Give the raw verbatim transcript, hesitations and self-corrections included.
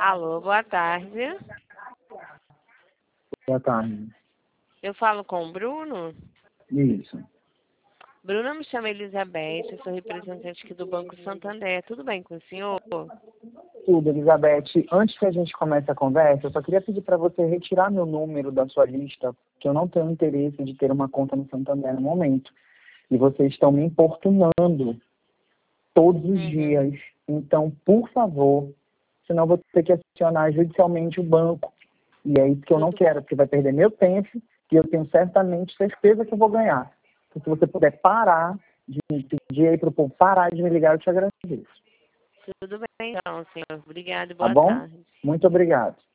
Alô, boa tarde. Boa tarde. Eu falo com o Bruno? Isso. Bruno, me chama Elizabeth, eu sou representante aqui do Banco Santander. Tudo bem com o senhor? Tudo, Elizabeth. Antes que a gente comece a conversa, eu só queria pedir para você retirar meu número da sua lista, que eu não tenho interesse de ter uma conta no Santander no momento. E vocês estão me importunando todos os Uhum. dias. Então, por favor, senão eu vou ter que acionar judicialmente o banco. E é isso que eu não Tudo quero, porque vai perder meu tempo e eu tenho certamente certeza que eu vou ganhar. Então, se você puder parar de pedir aí para o povo parar de me ligar, eu te agradeço. Tudo bem, então, senhor. Obrigada e Tá boa bom? tarde. Muito obrigado.